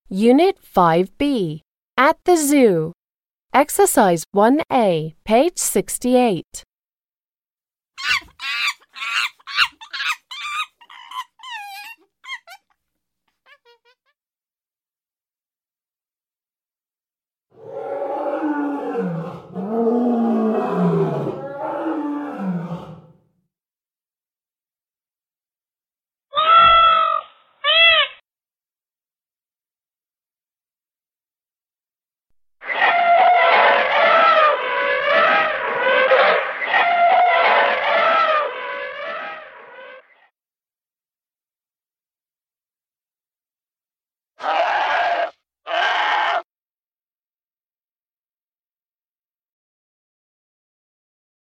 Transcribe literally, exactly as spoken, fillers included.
Unit five B. At the Zoo. Exercise one A, page sixty-eight.